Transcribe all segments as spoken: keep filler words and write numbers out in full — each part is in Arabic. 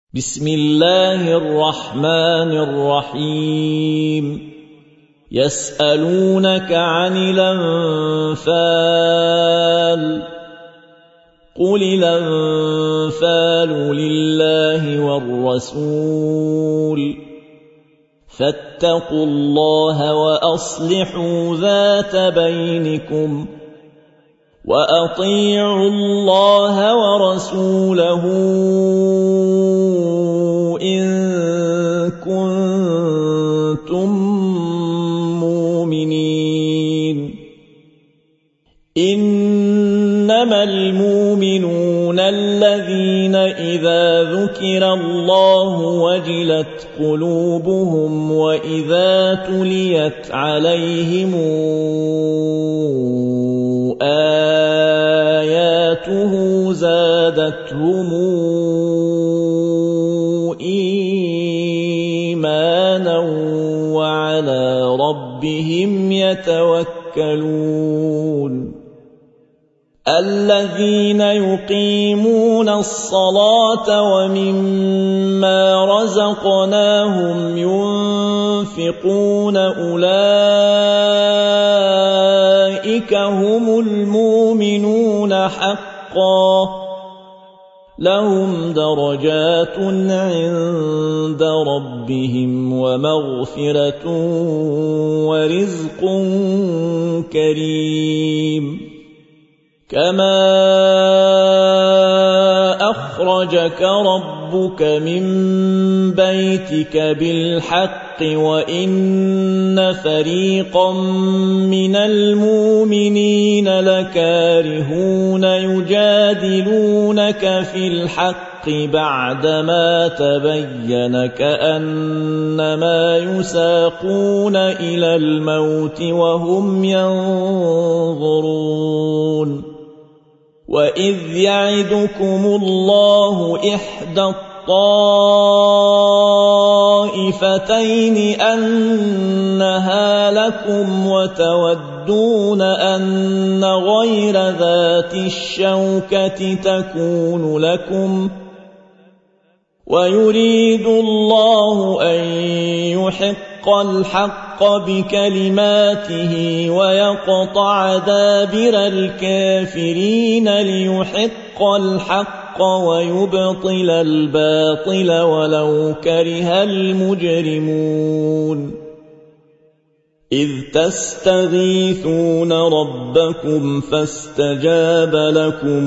بسم الله الرحمن الرحيم يسألونك عن الأنفال قل الأنفال لله والرسول فاتقوا الله وأصلحوا ذات بينكم وأطيعوا الله ورسوله إن كنتم مؤمنين إنما المؤمنون الذين إذا ذكر الله وجلت قلوبهم وإذا تليت عليهم آياته زادتهم إيمانا وعلى ربهم يتوكلون الذين يقيمون الصلاة ومما رزقناهم ينفقون أولئك هم المؤمنون حقا لهم درجات عند ربهم ومغفرة ورزق كريم كما أخرجك ربك من بيتك بالحق وإن فريقا من المؤمنين لكارهون يجادلونك في الحق بعدما تبين كأنما يساقون إلى الموت وهم ينظرون وإذ يعدكم الله إحدى الطائفتين أنها لكم وتودون أن غير ذات الشوكة تكون لكم ويريد الله أن يحق الحق بكلماته ويقطع دابر الكافرين ليحق الحق ويبطل الباطل ولو كره المجرمون إذ تستغيثون ربكم فاستجاب لكم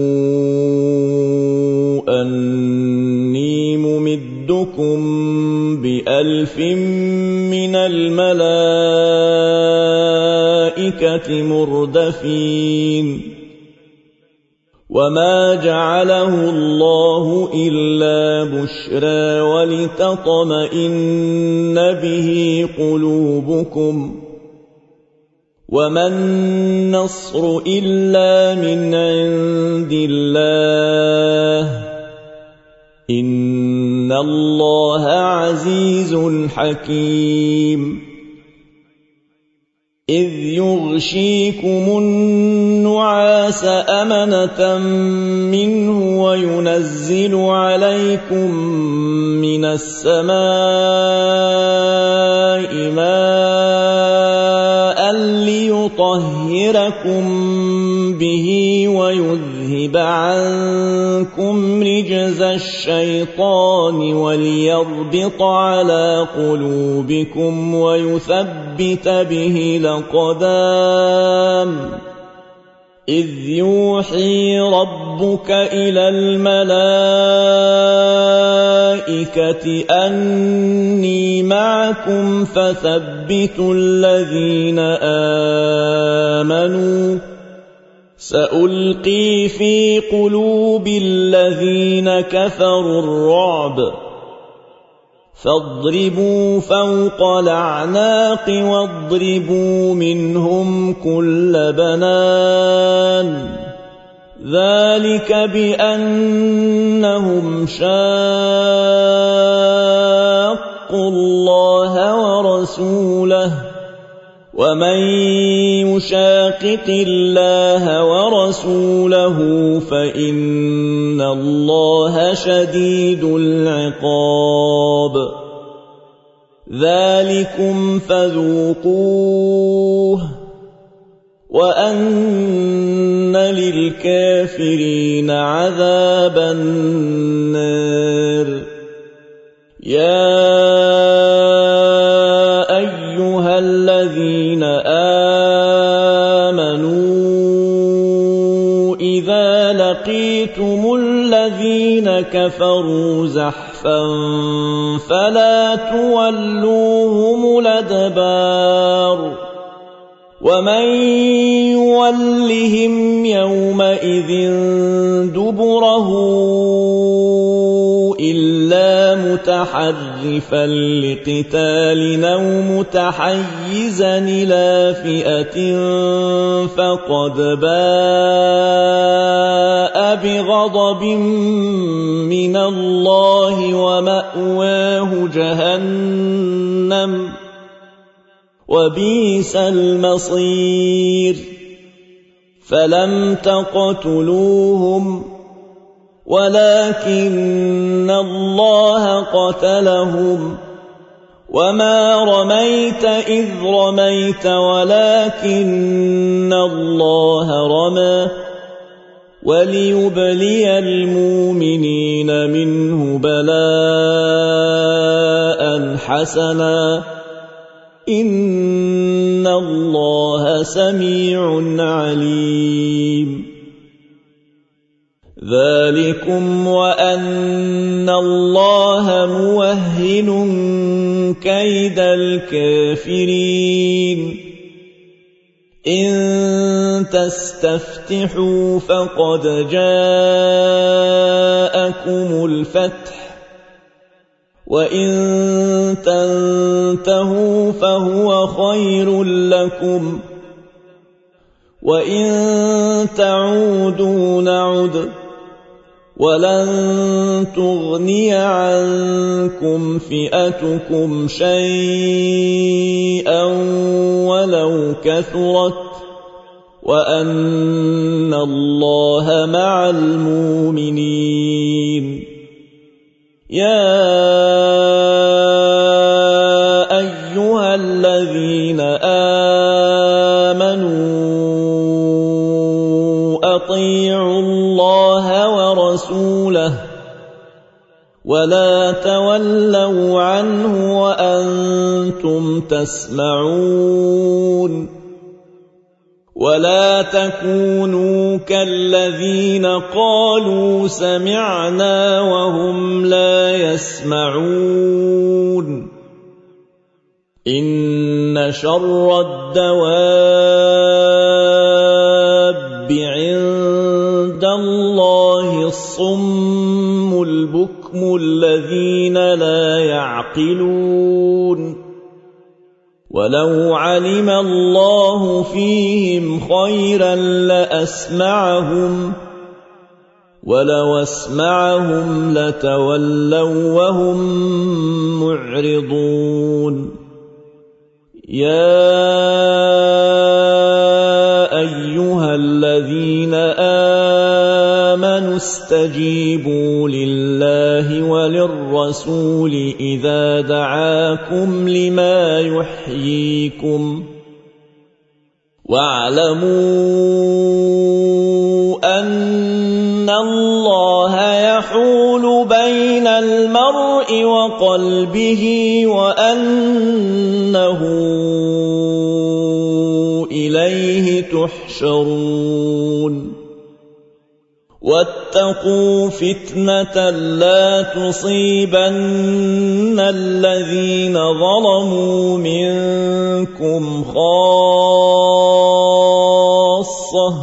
أني ممدكم بألف من الملائكة مردفين وما جعله الله إلا بشرى ولتطمئن به قلوبكم وما النصر إلا من عند الله إن الله عزيز حكيم إذ يغشيكم النعاس أمنة منه وينزل عليكم من السماء ماء ليطهركم به ويذهب عنكم رجز الشيطان وليربط على قلوبكم ويثبت به الأقدام إذ يوحي ربك إلى الملائكة أني معكم فثبتوا الذين آمنوا سألقي في قلوب الذين كفروا الرعب فاضربوا فوق الأعناق واضربوا منهم كل بنان ذلك بأنهم شاقوا الله ورسوله ومن يشاقق الله ورسوله فإن الله شديد العقاب ذلكم فذوقوه وأن للكافرين عذاب النار يا أيها الذين آمنوا إذا لقيتم الذين كفروا زحفا فلا تولوهم الأدبار ومن يولهم يومئذ دبره إلا متحرفا لقتال أو متحيزا إلى فئة فقد باء بغضب من الله ومأواه جهنم وبئس المصير فلم تقتلوهم ولكن الله قتلهم وما رميت إذ رميت ولكن الله رمى وليبلي المؤمنين منه بلاء حسنا إن الله سميع عليم ذلكم وأن الله موهن كيد الكافرين إن تستفتحوا فقد جاءكم الفتح وإن تنتهوا فهو خير لكم وإن تعودوا نعد ولن تغني عنكم فئتكم شيئا ولو كثرت وأن الله مع المؤمنين يا أيها الذين آمنوا أطيعوا الله ورسوله ولا تولوا عنه وأنتم تسمعون ولا تكونوا كالذين قالوا سمعنا وهم لا يسمعون إن شر الدواب عند الله الصم البكم الذين لا يعقلون ولو علم الله فيهم خيرا لأسمعهم ولو أسمعهم لتولوا وهم معرضون يا أيها الذين آمنوا استجيبوا لله وللرسول إذا دعاكم لما يحييكم واعلموا أن الله يحول بين المرء وقلبه وأنه إليه تحشرون واتقوا فتنة لا تصيبن الذين ظلموا منكم خاصة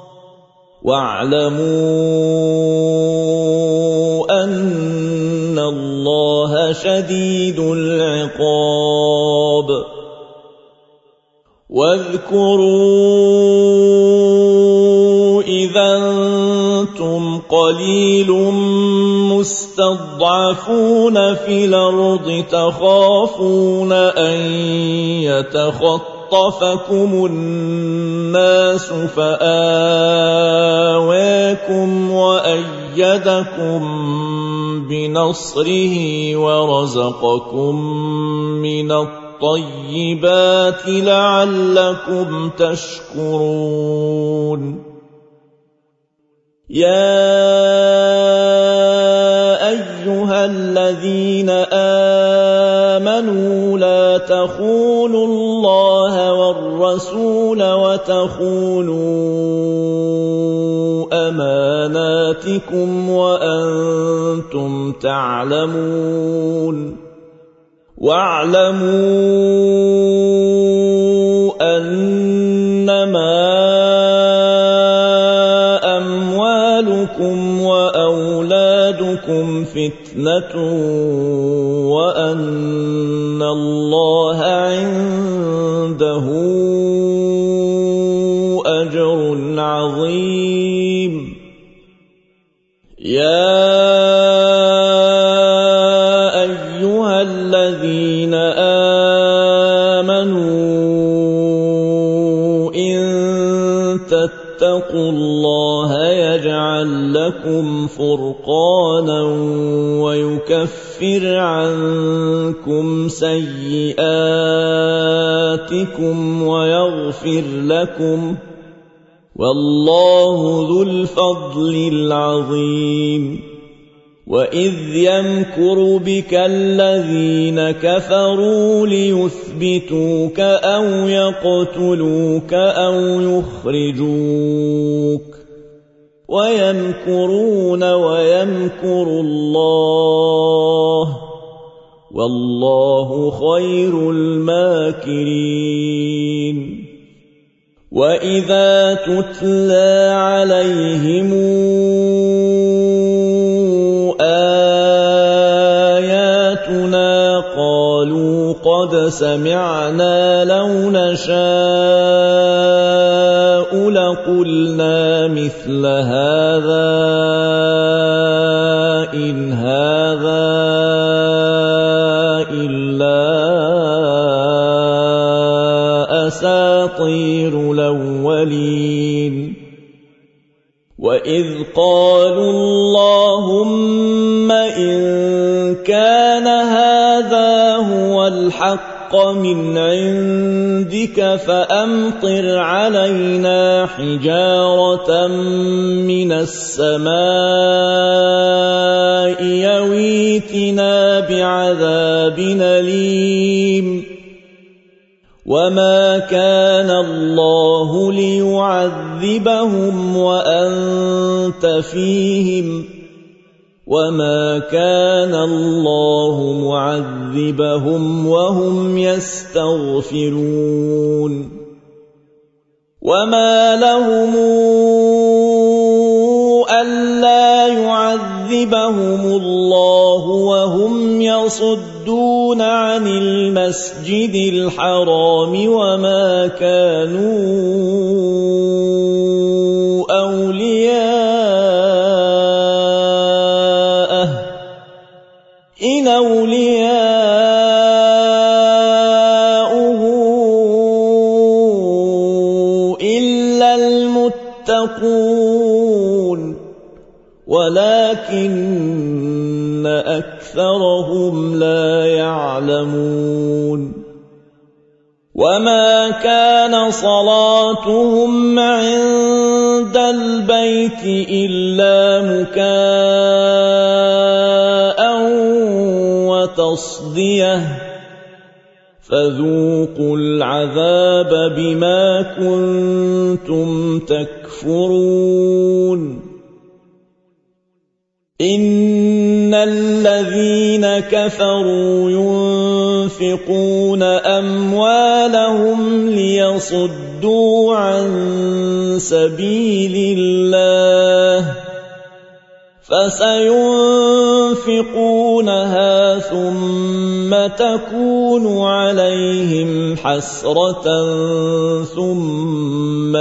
واعلموا أن الله شديد العقاب واذكروا إذا أنتم قليل مستضعفون في الأرض تخافون أن يتخطفكم فاختطفكم الناس فآواكم وأيدكم بنصره ورزقكم من الطيبات لعلكم تشكرون يا أيها الذين آمنوا لا تخونوا الله والرسول وتخونوا أماناتكم وأنتم تعلمون واعلموا أنما أموالكم وأولادكم فتنة وأن الله عنده أجر عظيم يا أيها الذين آمنوا إن تتقوا الله يجعل لكم فرقانا ويكفر عنكم سيئاتكم ويغفر لكم والله ذو الفضل العظيم وإذ يمكر بك الذين كفروا ليثبتوك أو يقتلوك أو يخرجوك ويمكرون ويمكر الله والله خير الماكرين وإذا تتلى عليهم آياتنا قالوا قد سمعنا لو نشاء لقلنا مثل هذا إن هذا إلا أساطير الأولين وإذ قالوا اللهم إن كان هذا هو الحق من عندك فأمطر علينا حجارة من السماء يويتنا بعذاب أليم وما كان الله ليعذبهم وأنت فيهم وما كان الله معذبهم وهم يستغفرون وما لهم ألا يعذبهم الله وهم يصدون عن المسجد الحرام وما كانوا أولياءه إن أولياؤه إلا المتقون ولكن أكثرهم لا يعلمون وما كان صلاتهم عند البيت إلا مكاء وتصدية فذوقوا العذاب بما كنتم تكفرون إن الذين كفروا ينفقون أموالهم ليصدوا عن سبيل الله فسينفقونها ثم تكون عليهم حسرة ثم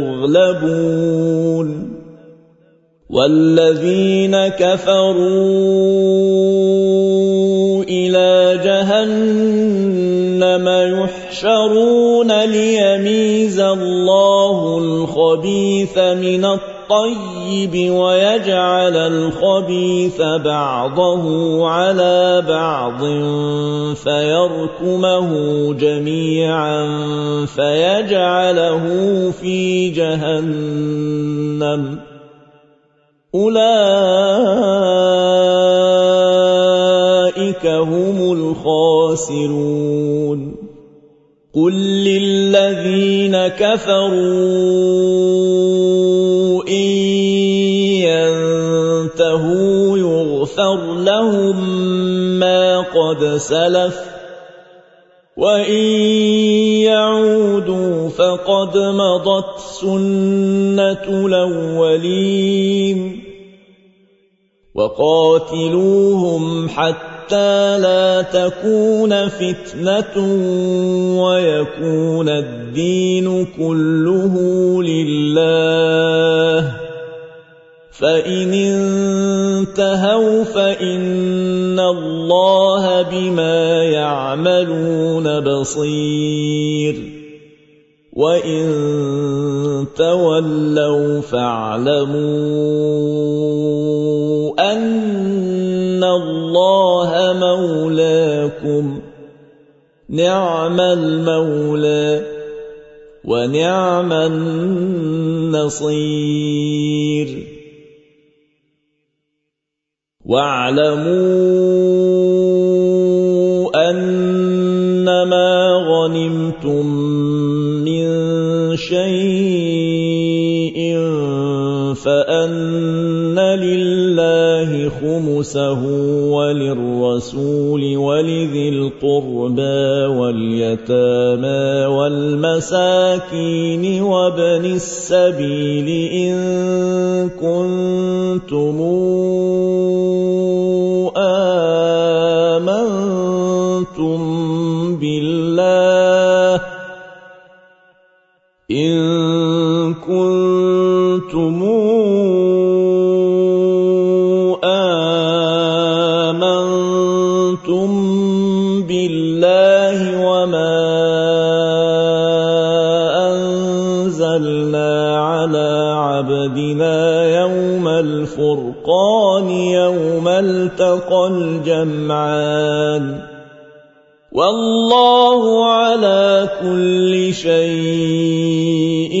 يغلبون والذين كفروا إلى جهنم يحشرون ليوم الخبيث من الطيب ويجعل الخبيث بعضه على بعض فيركمه جميعا فيجعله في جهنم أولئك هم الخاسرون قل للذين كفروا إن ينتهوا يغفر لهم ما قد سلف وإن يعودوا فقد مضت سنة الأولين وقاتلوهم حتى لا تكون فتنة ويكون الدين كله لله فإن انتهوا فإن الله بما يعملون بصير وإن تولوا فاعلموا أن الله مولاكم نعم المولى ونعم النصير واعلموا أنما غنمتم من شيء فأن لله خمسه وللرسول ولذي القربى واليتامى والمساكين وابن السبيل إن كنتم آمنتم بالله إن كنتم آمنتم بالله وما أنزلنا على عبدنا يوم الفرقان يوم التقى الجمعان والله على كل شيء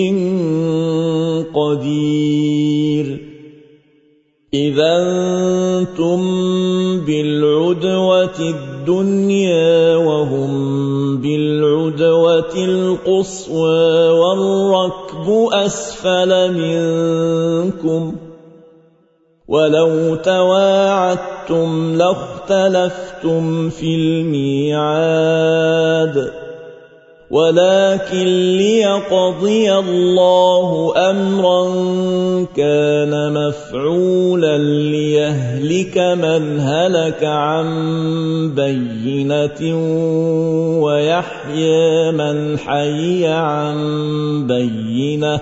قدير إذا أنتم بالعدوة الدنيا وهم بالعدوة القصوى والركب أسفل منكم ولو تواعدتم لاختلفتم في الميعاد ولكن ليقضي الله أمرا كان مفعولا ليهلك من هلك عن بينة ويحيى من حي عن بينة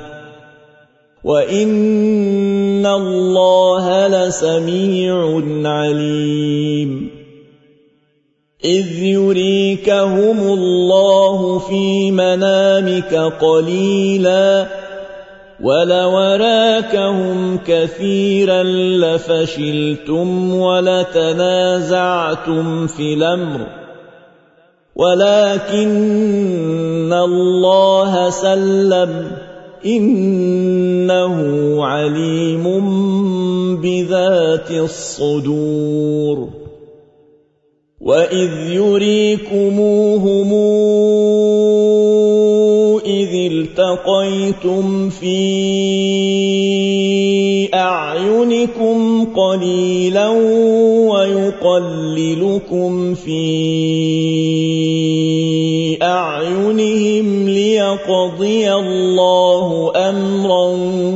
وإن الله لسميع عليم إذ يريكهم الله في منامك قليلا ولو راكهم كثيرا لفشلتم ولتنازعتم في الأمر ولكن الله سلم إنه عليم بذات الصدور وإذ يريكموهم إذ التقيتم في أعينكم قليلا ويقللكم في أعينهم ليقضي الله أمرا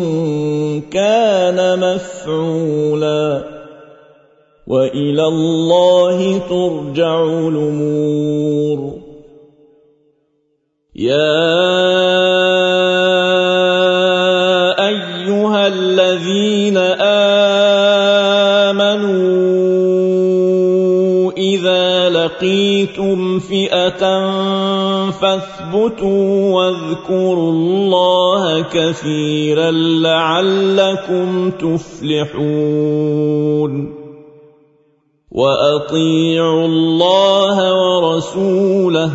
كان مفعولا وإلى الله ترجع الأمور يا أيها الذين آمنوا إذا لقيتم فئة فاثبتوا واذكروا الله كثيرا لعلكم تفلحون وأطيعوا الله ورسوله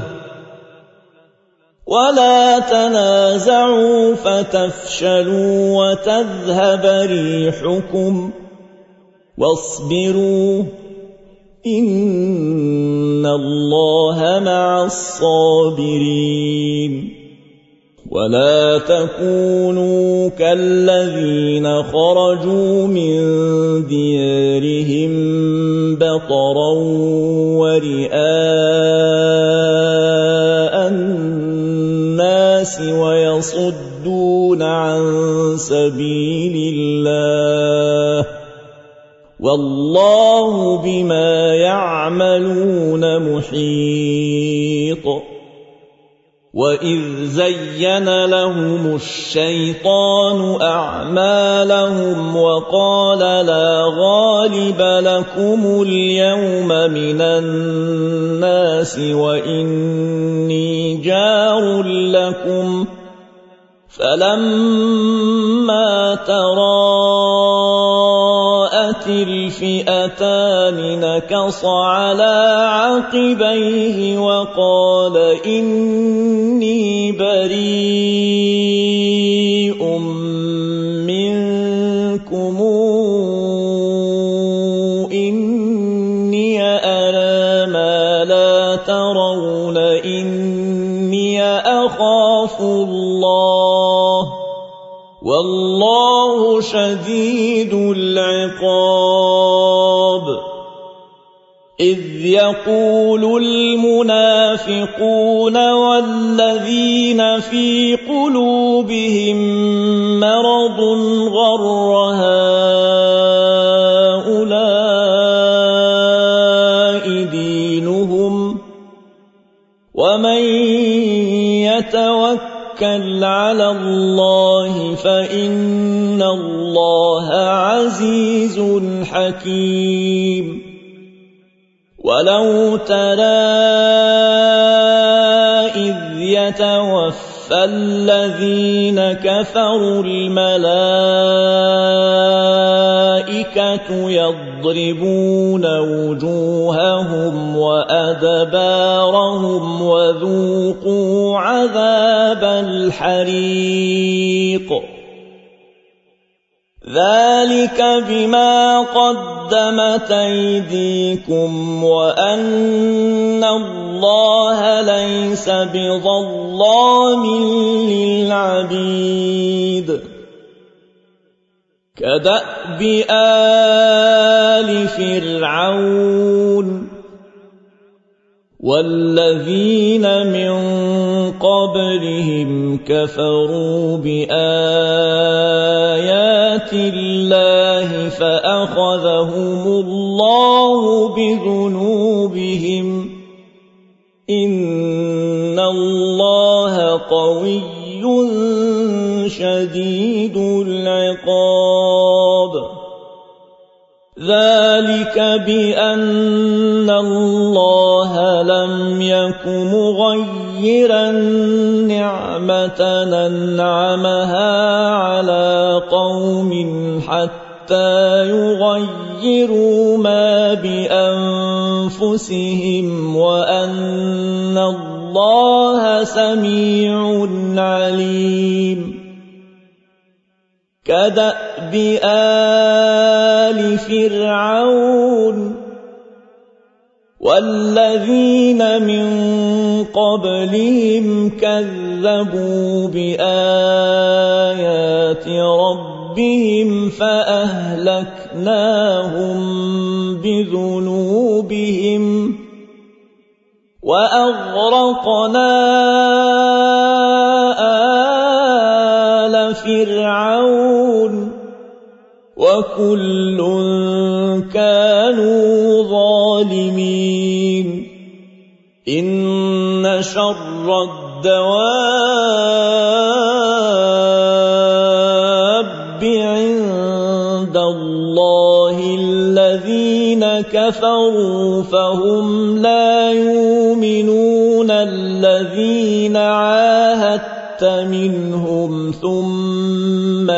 ولا تنازعوا فتفشلوا وتذهب ريحكم واصبروا إن الله مع الصابرين ولا تكونوا كالذين خرجوا من ديارهم بطرا ورئاء الناس ويصدون عن سبيل الله والله بما يعملون محيط وإذ زين لهم الشيطان أعمالهم وقال لا غالب لكم اليوم من الناس وإني جار لكم فلما تراءت الفئتان نكص على عقبيه وقال إني بريء منكم إني أرى ما لا ترون إني أخاف الله والله شديد العقاب إذ يقول المنافقون والذين في قلوبهم مرض غر هؤلاء دينهم ومن يتوكل على الله فإن الله عزيز حكيم ولو ترى إذ يتوفى الذين كفروا الملائكة يضربون وجوههم وأدبارهم وذوقوا عذاب الحريق ذلك بما قدمت أيديكم وأن الله ليس بظلام للعبيد كدأب آل فرعون والذين من قبلهم كفروا بآيات الله فأخذهم الله بذنوبهم إن الله قوي شديد العقاب ذلك بأن الله لم يك مغيرا نعمة أنعمها على قوم حتى يغيروا ما بأنفسهم وأن الله سميع عليم كدأب آل فرعون والذين من قبلهم كذبوا بآيات ربهم فأهلكناهم بذنوبهم وأغرقنا آل فرعون وكل كانوا ظالمين إن شر الدواب عند الله الذين كفروا فهم لا يؤمنون الذين عاهدت منهم ثم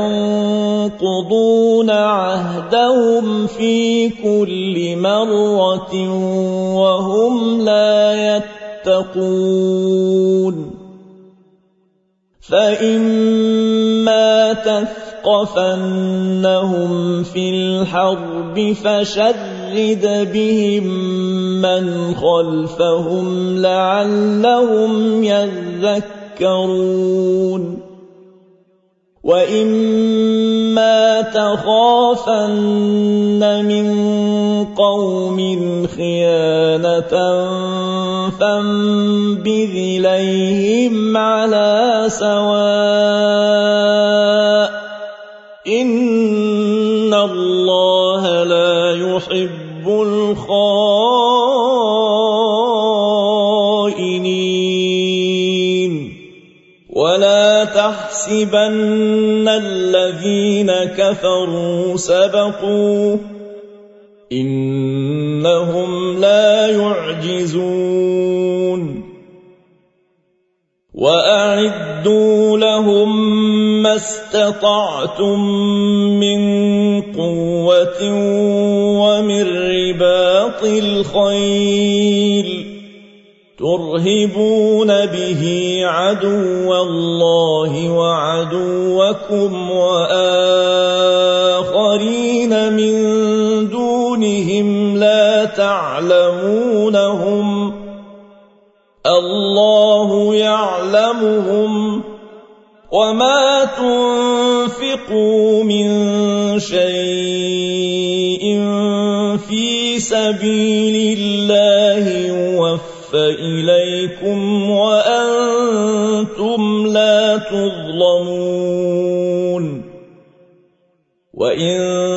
ينقضون عهدهم في كل مرة وهم لا يتقون فإما تثقفنهم في الحرب فشرد بهم من خلفهم لعلهم يذكرون وإما تخافن من قوم خيانة فانبذ إليهم على سواء إن الله لا يحب الخائنين ولا تحسبن الذين كفروا سبقوا إنهم لا يعجزون وأعدوا لهم ما استطعتم من قوة ومن رباط الخيل ترهبون به عدو الله وعدوكم وآخرين من دونهم لا تعلمونهم الله يعلمهم وما تنفقوا من شيء في سبيل الله يوفى إليكم وأنتم لا تظلمون وإن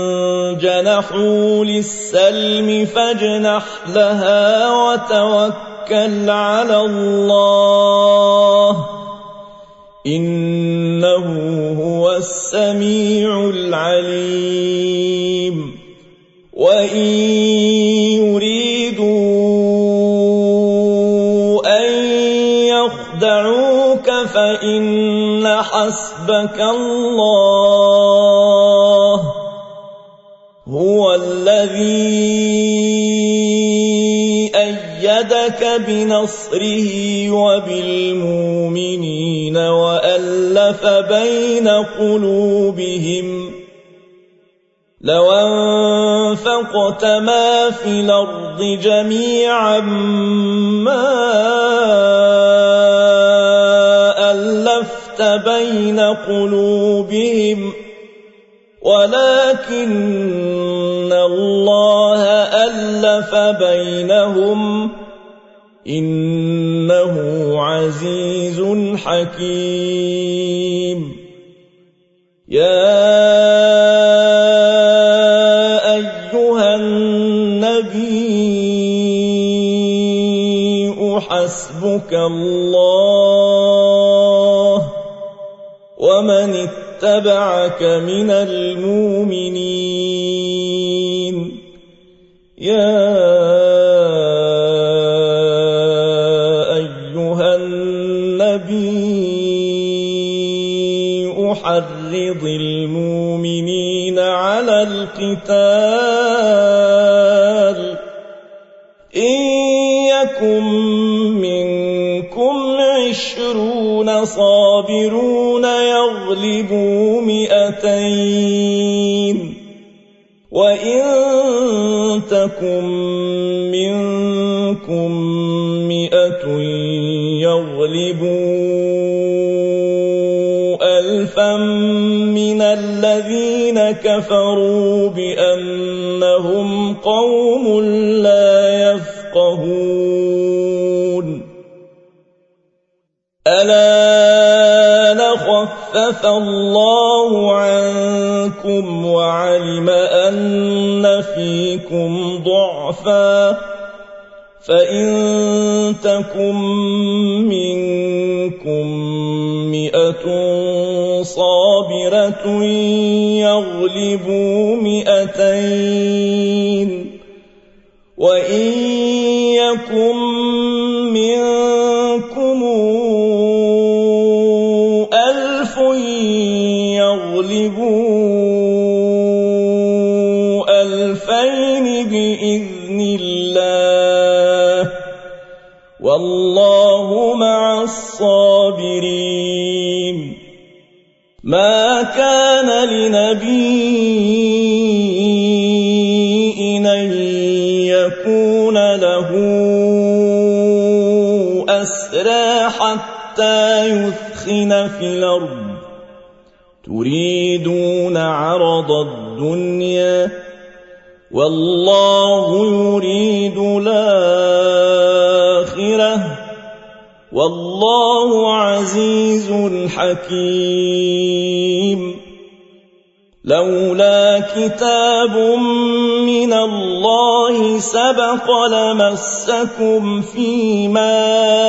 جنحوا للسلم فاجنح لها وتوكل على الله إنه هو السميع العليم وإن يريدوا أن يخدعوك فإن حسبك الله هو الذي أيدك بنصره وبالمؤمنين وألف بين قلوبهم لو أنفقت ما في الأرض جميعا ما ألفت بين قلوبهم ولكن الله ألف بينهم إنه عزيز حكيم يا أيها النبي حسبك الله ومن اتبعك من المؤمنين يا أيها النبي حرض المؤمنين على القتال إن يكن منكم عشرون صابرون يغلبوا مئتين وإن تكن منكم مئة يغلبوا ألفا من الذين كفروا بأنهم قوم لا يفقهون ألا خفف الله عنكم وعلم أن فيكم ضعفا فإن تكن منكم مئة صابرة يغلبوا مئتين يكن منكم ألف يغلبوا ألفين بإذن الله والله مع الصابرين ما كان لنبي أن يكون له أسرى حتى يثخن في الأرض تريدون عرض الدنيا والله يريد الآخرة والله عزيز حكيم لولا كتاب من الله سبق لمسكم فيما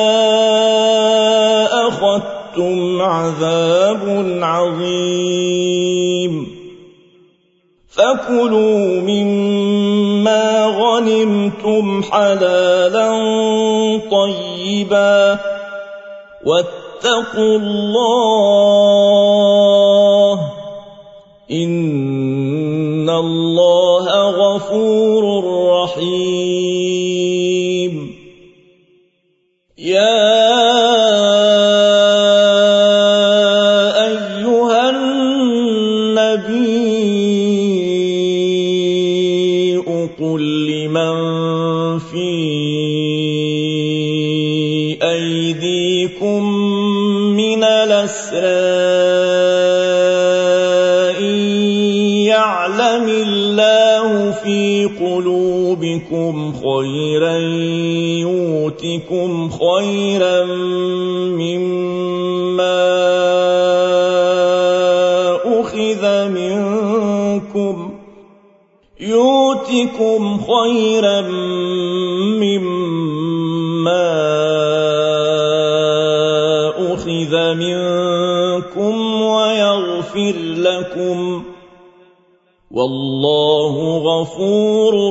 أخذتم عذاب عظيم فكلوا مما غنمتم حلالا طيبا واتقوا الله إن الله غفور رحيم يا أيها النبي قل لمن في أيديكم من الأسرى يعلم الله في قلوبكم خيرا يؤتكم خيرا مما أخذ منكم يؤتكم خيرا مما أخذ منكم ويغفر لكم والله غفور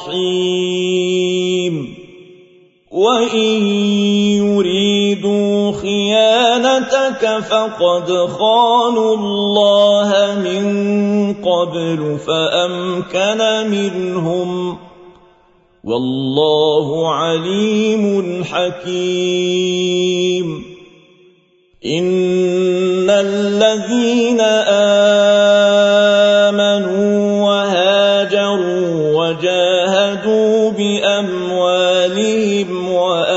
رحيم وإن يريدوا خيانتك فقد خانوا الله من قبل فأمكن منهم والله عليم حكيم إن الذين آمنوا وهاجروا وجاهدوا بأموالهم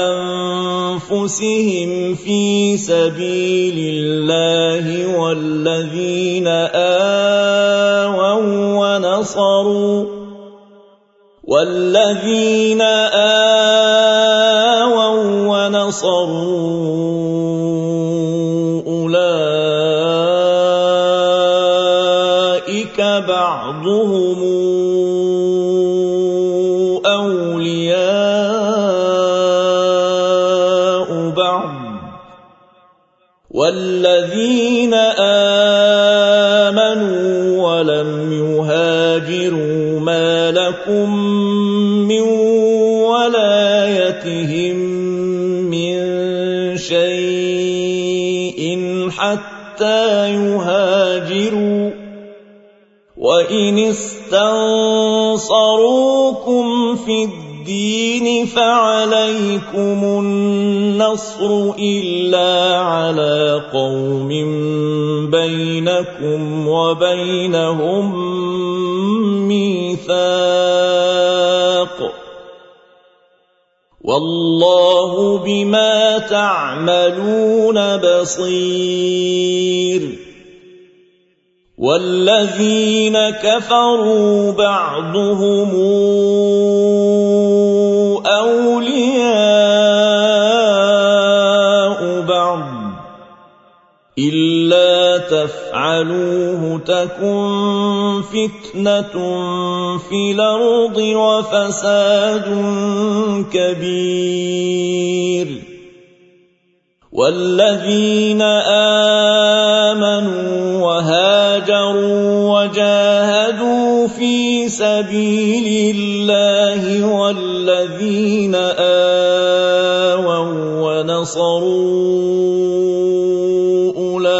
وأنفسهم في سبيل الله والذين آووا ونصروا والذين آووا ونصروا أولئك بعضهم أولياء بعض والذين آمنوا ولم يهاجروا ما لكم من ولايتهم من شيء حتى يهاجروا وإن استنصروكم في الدين فعليكم النصر إلا على قوم بينكم وبينهم ميثاق والله بما تعملون بصير والذين كفروا بعضهم أولياء بعض إلا تفعلوه تكن فتنة في الأرض وفساد كبير والذين آمنوا وهاجروا وجاهدوا في سبيل الله والذين والذين آووا ونصروا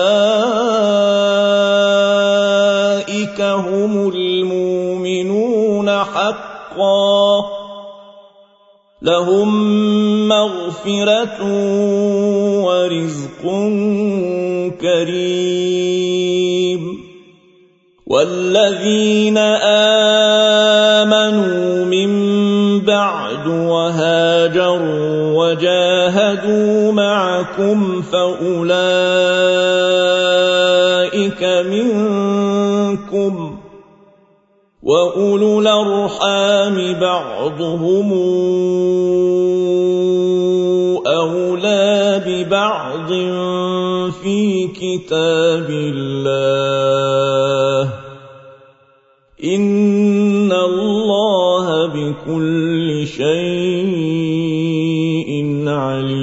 أولئك هم المؤمنون حقا لهم مغفرة ورزق كريم والذين آمنوا من بعد وهاجروا وجاهدوا معكم فأولئك منكم وأولو الأرحام بعضهم أولى ببعض في كتاب الله إن الله بكل شيء عليم.